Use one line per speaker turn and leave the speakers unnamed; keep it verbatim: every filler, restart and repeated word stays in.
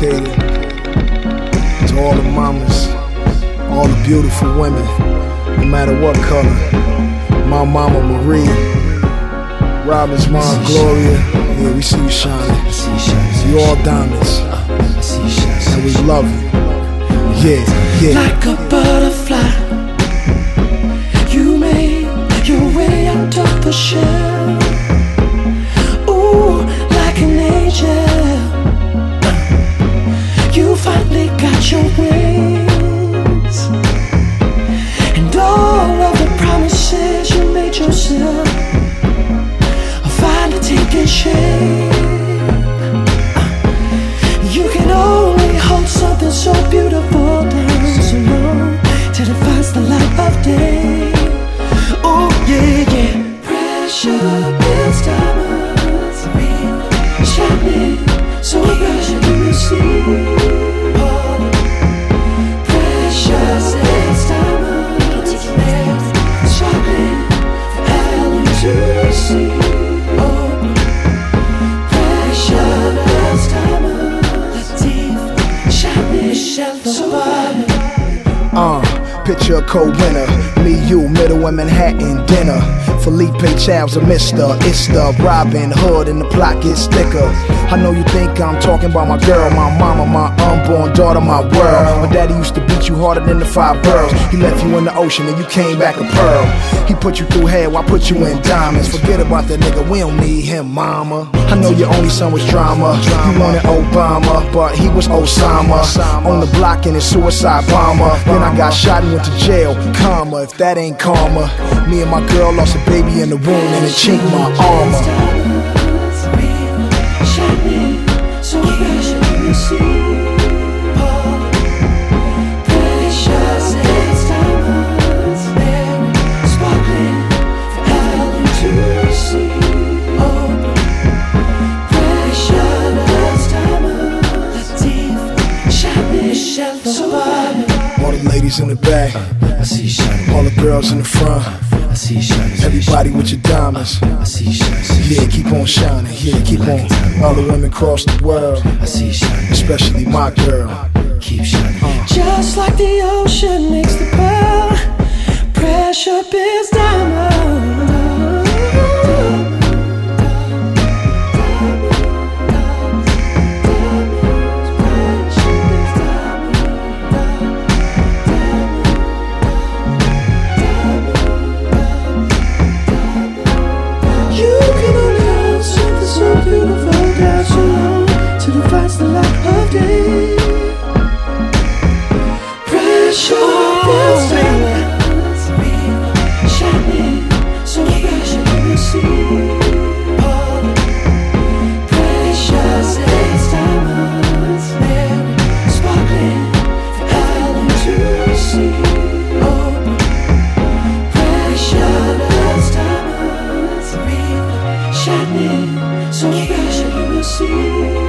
dedicated to all the mamas, all the beautiful women, no matter what color. My mama Marie, Robin's mom Gloria, yeah, we see you shining. You all diamonds, and we love you. Yeah, yeah.
Like a butterfly, you made your way out of the shell. Ooh, like an angel, you finally got your wings, and all of the promises you made yourself are finally taking shape. You can only hold something so beautiful down so long till it finds the light of day. Oh yeah, yeah. Pressure builds diamonds, shining so bright you will see. Pressure builds diamonds, shining forever to see.
Uh, picture a co-winner, me, you, middle of Manhattan dinner. Felipe Chow's a mister, it's the Robin Hood and the plot gets thicker. I know you think I'm talking about my girl, my mama, my unborn daughter, my world. My daddy used to beat you harder than the five boroughs. He left you in the ocean and you came back a pearl. He put you through hell, I put you in diamonds. Forget about that nigga, we don't need him, mama. I know your only son was drama. You wanted Obama, but he was Osama. On the block in his suicide bomber. Then I got shot and went to jail, karma, if that ain't karma. Me and my girl lost a baby in the womb and it chinked my armor. All the ladies in the back,
I see you shining.
all the girls in the front,
I see you shining.
everybody with your diamonds.
I see you shining.
Yeah, keep on shining, yeah, keep on. All the women across the world,
I see you shining.
especially my girl.
Keep shining.
Just like the ocean makes the pearl, pressure builds diamonds. The light of day. Pressure builds diamonds, shining so bright you will see. Precious builds diamonds, sparkling forever to see. Oh, precious diamonds, shining so bright you will see.